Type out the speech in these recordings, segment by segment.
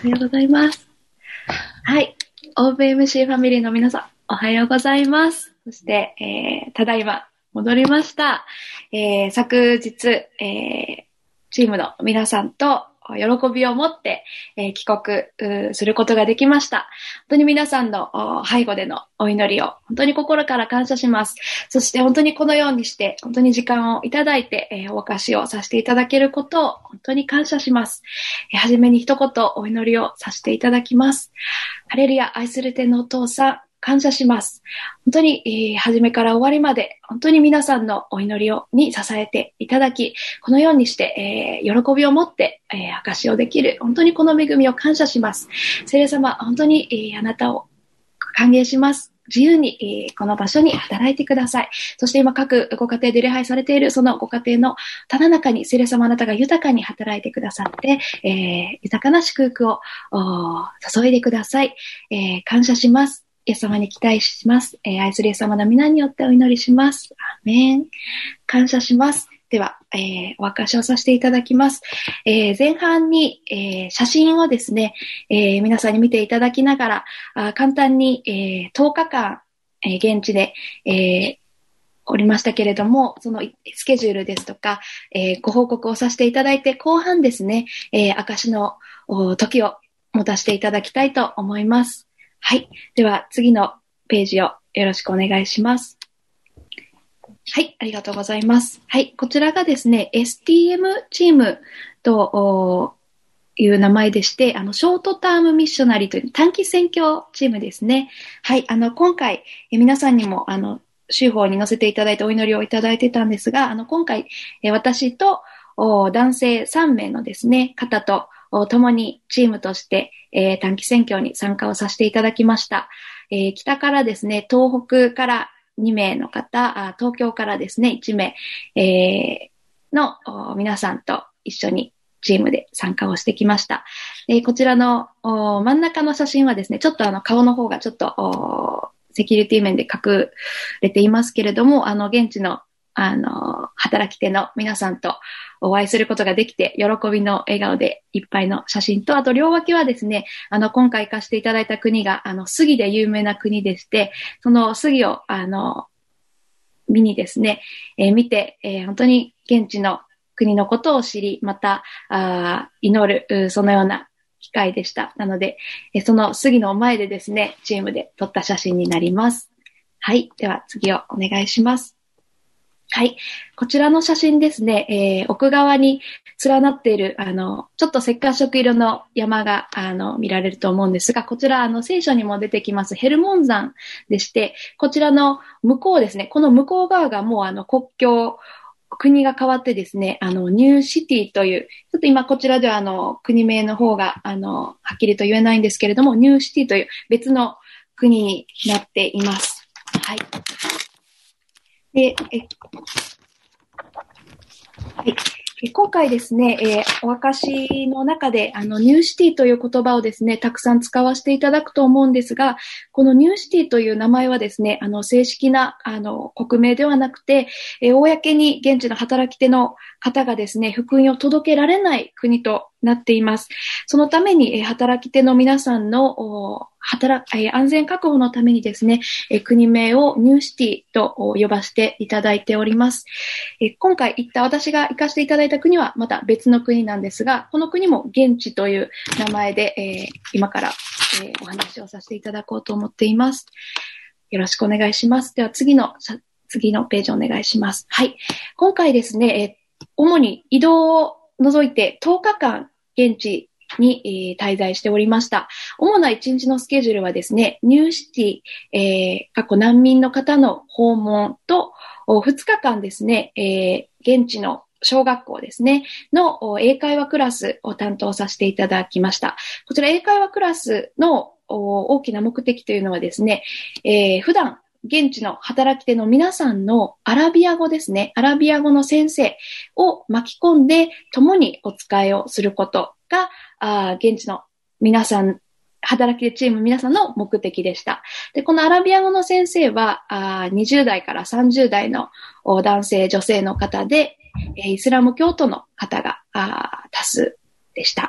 はようございます。はい。OpenMC ファミリーの皆さん、おはようございます。そして、ただいま戻りました。昨日、チームの皆さんと喜びを持って、帰国することができました。本当に皆さんの背後でのお祈りを本当に心から感謝します。そして本当にこのようにして本当に時間をいただいて、お貸しをさせていただけることを本当に感謝します。はじめに一言お祈りをさせていただきます。ハレルヤ、愛する天のお父さん、感謝します。本当に、初めから終わりまで、本当に皆さんのお祈りに支えていただき、このようにして、喜びを持って、証しをできる、本当にこの恵みを感謝します。聖霊様、本当に、あなたを歓迎します。自由に、この場所に働いてください。そして今各ご家庭で礼拝されているそのご家庭のただ中に聖霊様あなたが豊かに働いてくださって、豊かな祝福を注いでください。感謝します。イエス様に期待します。愛するイエス様の皆によってお祈りします。アーメン。感謝します。では、お証しをさせていただきます。前半に、写真をですね、皆さんに見ていただきながら、簡単に、10日間、現地で、おりましたけれども、そのスケジュールですとか、ご報告をさせていただいて、後半ですね、証しの時を持たせていただきたいと思います。はい。では、次のページをよろしくお願いします。はい。ありがとうございます。はい。こちらがですね、STM チームという名前でして、ショートタームミッショナリーという短期宣教チームですね。はい。今回、皆さんにも、週報に載せていただいてお祈りをいただいてたんですが、今回、私と男性3名のですね、方と共にチームとして、短期宣教に参加をさせていただきました。北からですね、東北から2名の方、東京からですね、1名、の皆さんと一緒にチームで参加をしてきました。こちらの真ん中の写真はですね、ちょっと顔の方がちょっとセキュリティ面で隠れていますけれども、現地の働き手の皆さんとお会いすることができて、喜びの笑顔でいっぱいの写真と、あと両脇はですね、今回行かせていただいた国が、杉で有名な国でして、その杉を、見にですね、見て、本当に現地の国のことを知り、また、祈る、そのような機会でした。なので、その杉の前でですね、チームで撮った写真になります。はい。では次をお願いします。はい。こちらの写真ですね、奥側に連なっている、ちょっと赤褐色色の山が、見られると思うんですが、こちら、聖書にも出てきますヘルモン山でして、こちらの向こうですね、この向こう側がもう国境、国が変わってですね、ニューシティという、ちょっと今こちらでは国名の方が、はっきりと言えないんですけれども、ニューシティという別の国になっています。はい。で、はい、今回ですね、お証しの中でニューシティという言葉をですね、たくさん使わせていただくと思うんですが、このニューシティという名前はですね、正式な国名ではなくて、公に現地の働き手の方がですね、福音を届けられない国となっています。そのために働き手の皆さんの安全確保のためにですね、国名をニューシティと呼ばせていただいております。今回私が行かせていただいた国はまた別の国なんですが、この国も現地という名前で、今から、お話をさせていただこうと思っています。よろしくお願いします。では次のページお願いします。はい。今回ですね、主に移動を除いて10日間現地に、滞在しておりました。主な1日のスケジュールはですね、ニューシティ、過去難民の方の訪問と、2日間ですね、現地の小学校ですね、の英会話クラスを担当させていただきました。こちら英会話クラスの大きな目的というのはですね、普段現地の働き手の皆さんのアラビア語ですね、アラビア語の先生を巻き込んで共にお使いをすることが、現地の皆さん、働き手チーム皆さんの目的でした。で、このアラビア語の先生は、20代から30代の男性、女性の方で、イスラム教徒の方が多数でした。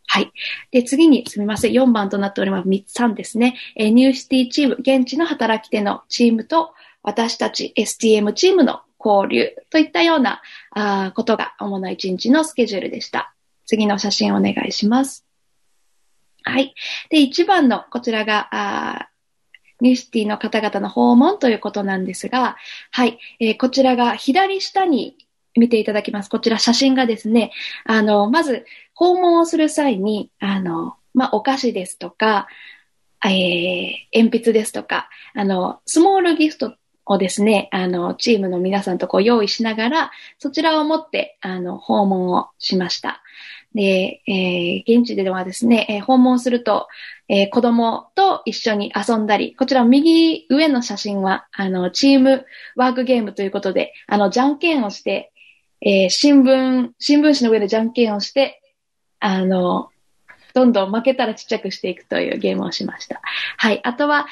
はい。で、次にすみません。4番となっております。3ですね。ニューシティチーム、現地の働き手のチームと、私たち STM チームの交流といったようなことが主な1日のスケジュールでした。次の写真お願いします。はい。で、1番のこちらが、ニューシティの方々の訪問ということなんですが、はい。こちらが左下に見ていただきます。こちら写真がですね、まず、訪問をする際に、お菓子ですとか、鉛筆ですとか、スモールギフトをですね、チームの皆さんとこう用意しながら、そちらを持って、訪問をしました。で、現地ではですね、訪問すると、子供と一緒に遊んだり、こちら右上の写真は、チームワークゲームということで、じゃんけんをして、新聞紙の上でじゃんけんをして、どんどん負けたらちっちゃくしていくというゲームをしました。はい。あとは、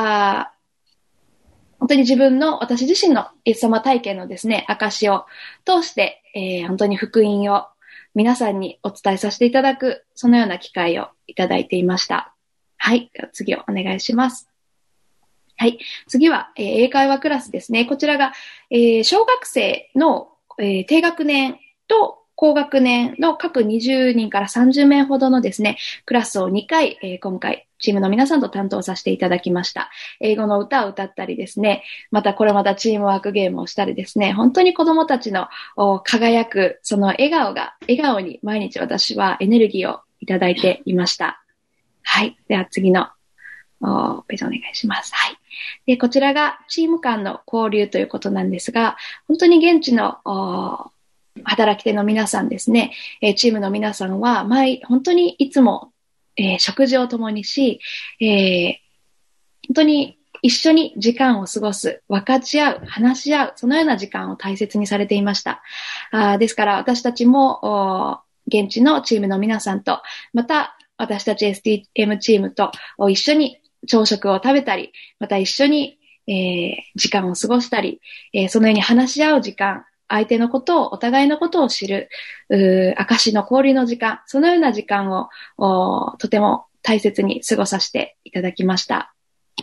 本当に私自身のイエス様体験のですね、証を通して、本当に福音を皆さんにお伝えさせていただく、そのような機会をいただいていました。はい。では次をお願いします。はい。次は、英会話クラスですね。こちらが、小学生の、低学年と高学年の各20人から30名ほどのですね、クラスを2回、今回、チームの皆さんと担当させていただきました。英語の歌を歌ったりですね、またチームワークゲームをしたりですね、本当に子供たちの輝く、その笑顔に毎日私はエネルギーをいただいていました。はい。では次のページお願いします。はい。で、こちらがチーム間の交流ということなんですが、本当に現地の働き手の皆さんですね、チームの皆さんは本当にいつも、食事を共にし、本当に一緒に時間を過ごす、分かち合う、話し合う、そのような時間を大切にされていました。ですから私たちも現地のチームの皆さんと、また私たち STM チームと一緒に朝食を食べたり、また一緒に、時間を過ごしたり、そのように話し合う時間、相手のことを、お互いのことを知る、証の交流の時間、そのような時間をとても大切に過ごさせていただきました。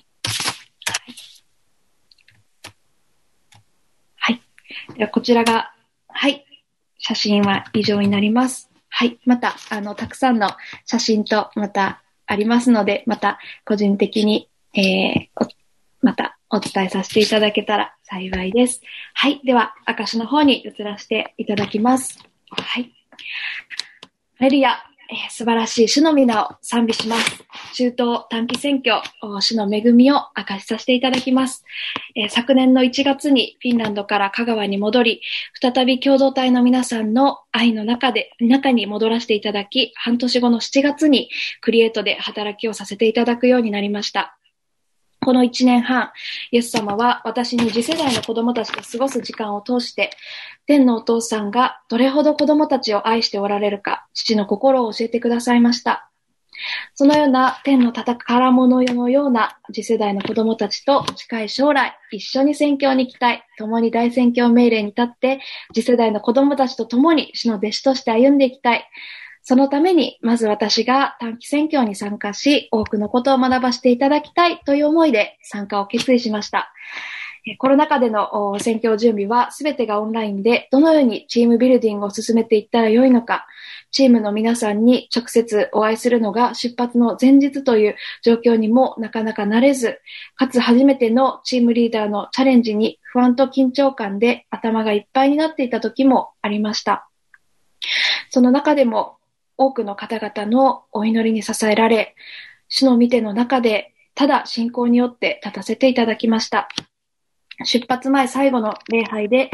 はい。ではこちらが、はい。写真は以上になります。はい。また、たくさんの写真とまたありますので、また個人的に、またお伝えさせていただけたら幸いです。はい。では、証の方に移らせていただきます。はい。ハレルヤ、素晴らしい主の皆を賛美します。中東短期選挙、主の恵みを明かしさせていただきます。昨年の1月にフィンランドから香川に戻り、再び共同体の皆さんの愛の中に戻らせていただき、半年後の7月にクリエイトで働きをさせていただくようになりました。この1年半、イエス様は私に次世代の子供たちと過ごす時間を通して、天のお父さんがどれほど子供たちを愛しておられるか、父の心を教えてくださいました。そのような天の宝物のような次世代の子供たちと近い将来、一緒に宣教に行きたい、共に大宣教命令に立って、次世代の子供たちと共に主の弟子として歩んでいきたい。そのために、まず私が短期宣教に参加し、多くのことを学ばせていただきたいという思いで参加を決意しました。コロナ禍での宣教準備は全てがオンラインで、どのようにチームビルディングを進めていったらよいのか、チームの皆さんに直接お会いするのが出発の前日という状況にもなかなか慣れず、かつ初めてのチームリーダーのチャレンジに不安と緊張感で頭がいっぱいになっていた時もありました。その中でも多くの方々のお祈りに支えられ、主の御手の中でただ信仰によって立たせていただきました。出発前最後の礼拝で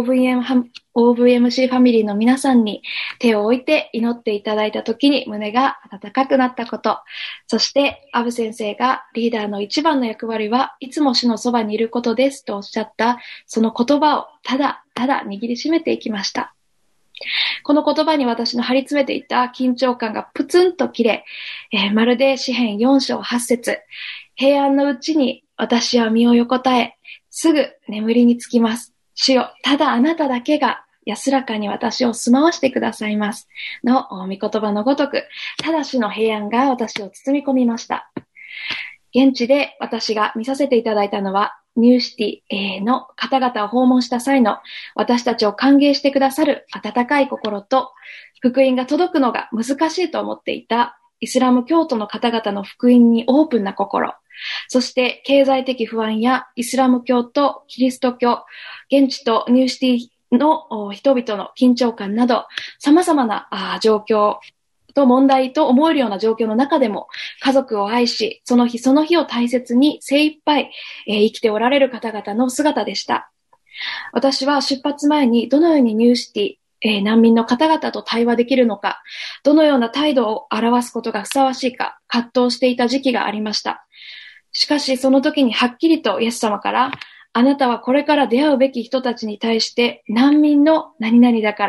OVMC ファミリーの皆さんに手を置いて祈っていただいた時に胸が温かくなったこと、そしてアブ先生がリーダーの一番の役割はいつも主のそばにいることですとおっしゃったその言葉をただただ握りしめていきました。この言葉に私の張り詰めていた緊張感がプツンと切れ、まるで詩編4章8節、平安のうちに私は身を横たえ、すぐ眠りにつきます。主よ、ただあなただけが安らかに私を住まわしてくださいます。の御言葉のごとく、ただしの平安が私を包み込みました。現地で私が見させていただいたのは、ニューシティの方々を訪問した際の私たちを歓迎してくださる温かい心と、福音が届くのが難しいと思っていたイスラム教徒の方々の福音にオープンな心、そして経済的不安やイスラム教とキリスト教、現地とニューシティの人々の緊張感など、様々な状況と問題と思えるような状況の中でも、家族を愛し、その日その日を大切に精一杯、生きておられる方々の姿でした。私は出発前にどのようにニューシティ、難民の方々と対話できるのか、どのような態度を表すことがふさわしいか、葛藤していた時期がありました。しかしその時にはっきりとイエス様から、あなたはこれから出会うべき人たちに対して難民の何々だから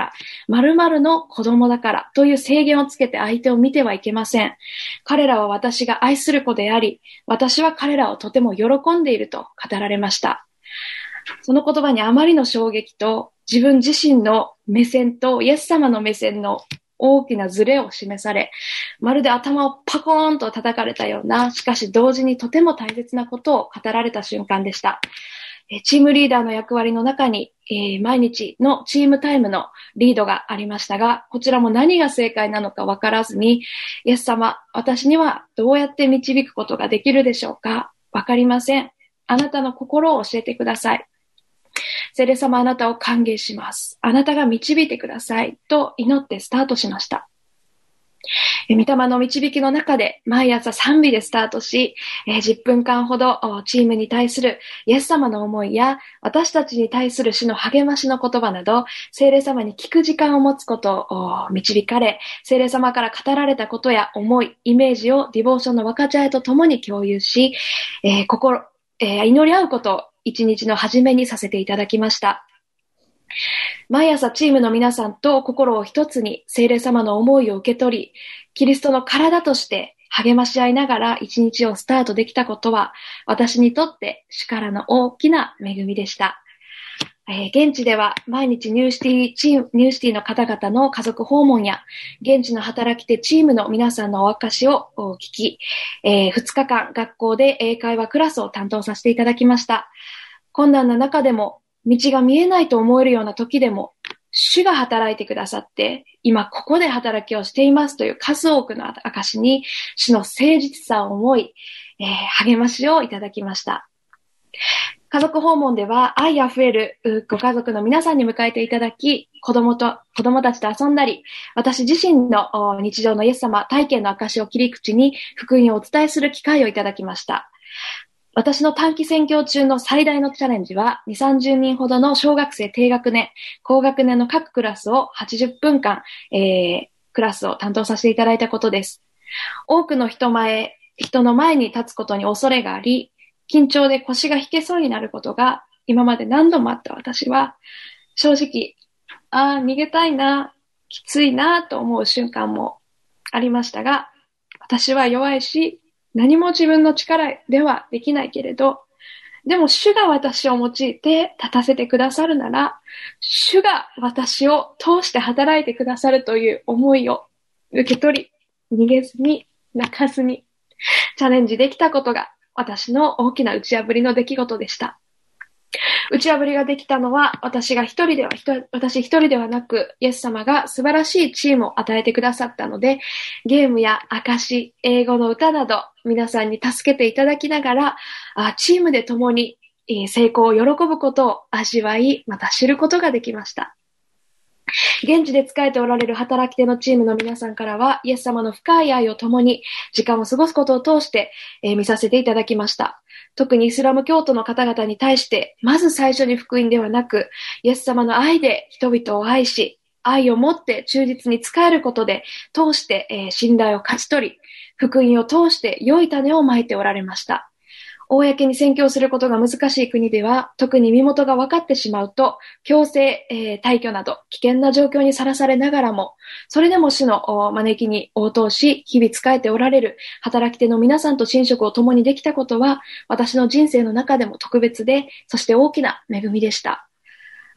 、〇〇の子供だからという制限をつけて相手を見てはいけません。彼らは私が愛する子であり、私は彼らをとても喜んでいると語られました。その言葉にあまりの衝撃と自分自身の目線とイエス様の目線の大きなズレを示され、まるで頭をパコーンと叩かれたような、しかし同時にとても大切なことを語られた瞬間でした。チームリーダーの役割の中に、毎日のチームタイムのリードがありましたが、こちらも何が正解なのか分からずに、イエス様、私にはどうやって導くことができるでしょうか？分かりません。あなたの心を教えてください。聖霊様、あなたを歓迎します。あなたが導いてください。と祈ってスタートしました。御霊の導きの中で毎朝賛美でスタートし、10分間ほどチームに対するイエス様の思いや私たちに対する主の励ましの言葉など、聖霊様に聞く時間を持つことを導かれ、聖霊様から語られたことや思い、イメージをディボーションの分かち合いとともに共有し、祈り合うことを一日の初めにさせていただきました。毎朝チームの皆さんと心を一つに聖霊様の思いを受け取り、キリストの体として励まし合いながら一日をスタートできたことは、私にとって主からの大きな恵みでした。現地では毎日ニューシティの方々の家族訪問や、現地の働き手チームの皆さんのお証を聞き、2日間学校で英会話クラスを担当させていただきました。困難な中でも、道が見えないと思えるような時でも、主が働いてくださって、今ここで働きをしていますという数多くの証に、主の誠実さを思い、励ましをいただきました。家族訪問では愛あふれるご家族の皆さんに迎えていただき、子供たちと遊んだり、私自身の日常のイエス様体験の証を切り口に福音をお伝えする機会をいただきました。私の短期宣教中の最大のチャレンジは、2、30人ほどの小学生低学年、高学年の各クラスを80分間、クラスを担当させていただいたことです。多くの人の前に立つことに恐れがあり、緊張で腰が引けそうになることが今まで何度もあった私は、正直、逃げたいな、きついなと思う瞬間もありましたが、私は弱いし、何も自分の力ではできないけれど、でも主が私を用いて立たせてくださるなら、主が私を通して働いてくださるという思いを受け取り、逃げずに、泣かずに、チャレンジできたことが私の大きな打ち破りの出来事でした。打ち破りができたのは私一人ではなく、イエス様が素晴らしいチームを与えてくださったので、ゲームや証、英語の歌など皆さんに助けていただきながら、チームで共に成功を喜ぶことを味わい、また知ることができました。現地で仕えておられる働き手のチームの皆さんからは、イエス様の深い愛を共に時間を過ごすことを通して、見させていただきました。特にイスラム教徒の方々に対して、まず最初に福音ではなく、イエス様の愛で人々を愛し、愛を持って忠実に仕えることで、通して、信頼を勝ち取り、福音を通して良い種をまいておられました。公に宣教することが難しい国では、特に身元が分かってしまうと、強制、退去など危険な状況にさらされながらも、それでも主の招きに応答し、日々仕えておられる働き手の皆さんと寝食を共にできたことは、私の人生の中でも特別で、そして大きな恵みでした。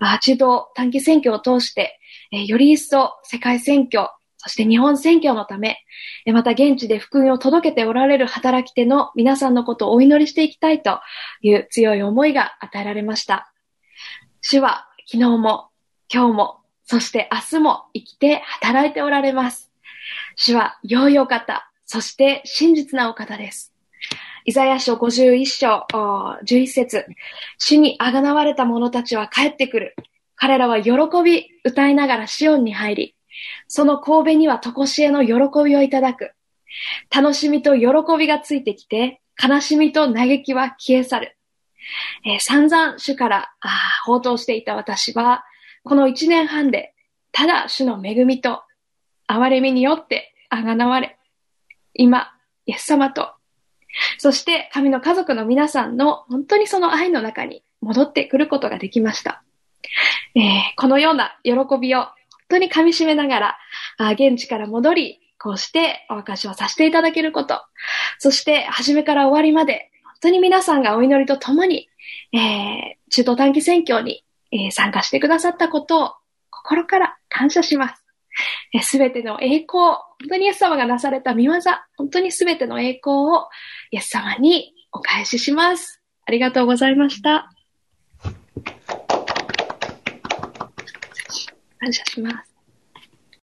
中東短期選挙を通して、より一層世界選挙、そして日本選挙のため、また現地で福音を届けておられる働き手の皆さんのことをお祈りしていきたいという強い思いが与えられました。主は昨日も今日もそして明日も生きて働いておられます。主は良いお方、そして真実なお方です。イザヤ書51章11節、主にあがなわれた者たちは帰ってくる。彼らは喜び歌いながらシオンに入り、その神戸には常しえの喜びをいただく。楽しみと喜びがついてきて、悲しみと嘆きは消え去る。散々主から報道していた私は、この1年半で、ただ主の恵みと憐れみによってあがなわれ、今、イエス様と、そして神の家族の皆さんの本当にその愛の中に戻ってくることができました。このような喜びを本当に噛み締めながら、現地から戻り、こうしてお証しをさせていただけること、そして初めから終わりまで、本当に皆さんがお祈りとともに、中東短期選挙に、参加してくださったことを心から感謝します。すべての栄光、本当にイエス様がなされた御業、本当にすべての栄光をイエス様にお返しします。ありがとうございました。感謝します。